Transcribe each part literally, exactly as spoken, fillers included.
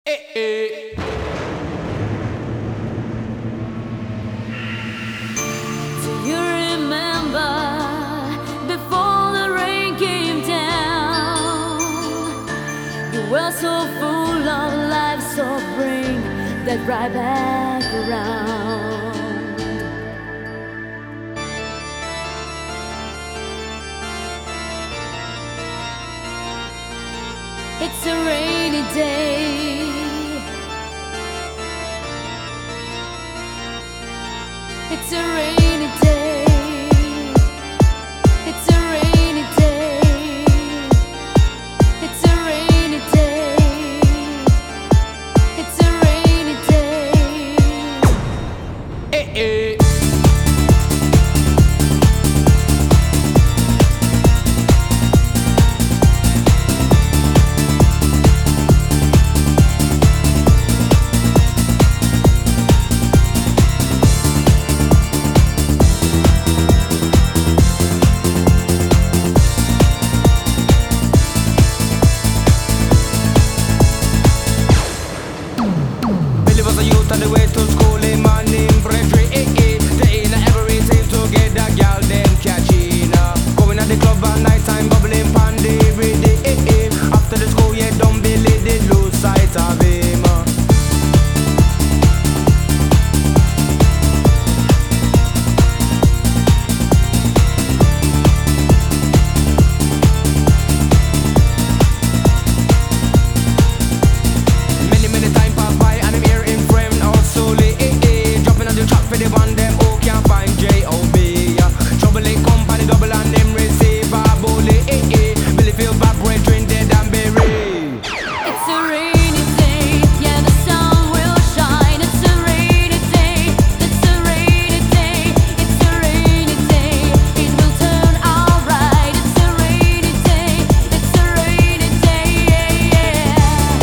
Eh, eh. Do you remember before the rain came down? You were so full of life, so bring that right back around. It's a rainy day. It's a rainy day. It's a rainy day. It's a rainy day. It's a rainy day. Eh, eh. On the way to school, in my name Frederick, eh, eh. They ain't everything to get that girl them catching up. Going at the club at night time, bubbling pandy ready, eh, eh. After the school, yeah, don't believe they lose sight of him. Many, many time pass by and I'm here in frame. For the one them who can't find J O B. Trouble in company, double and them receive a bully. Eh, eh. Billy feel bad, brethren dead and buried. It's a rainy day, yeah, the sun will shine. It's a rainy day, it's a rainy day, it's a rainy day. It will turn alright. It's a rainy day, it's a rainy day, yeah, yeah.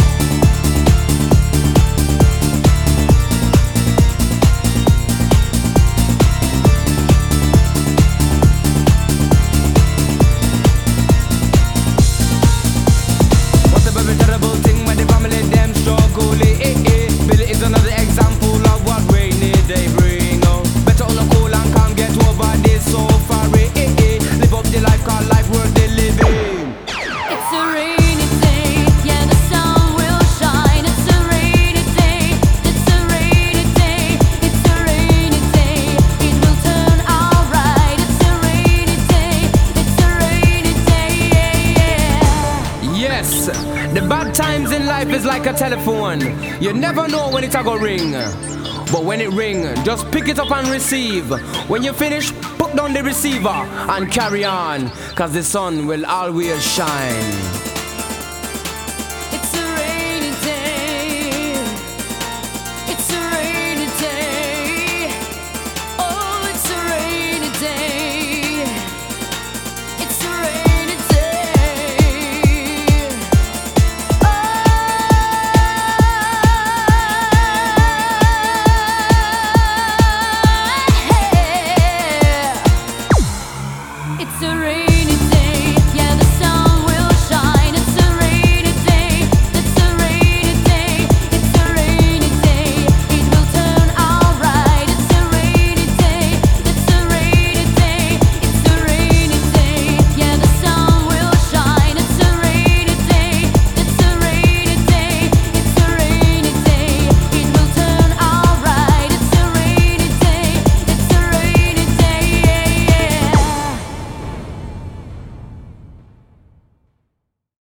Terrible thing when the family them struggle, eh, eh. Billy is another example of what rainy day bring. Oh. Better on a cool and calm, get over this so far, eh, eh. Live up the life, cause life worth the living. It's a rainy day, yeah, the sun will shine. It's a rainy day, it's a rainy day, it's a rainy day. It will turn alright. It's a rainy day, it's a rainy day, yeah, yeah. Yes, the bad times in life is like a telephone. You never know when it's a go ring. But when it ring, just pick it up and receive. When you finish, put down the receiver and carry on, cause the sun will always shine.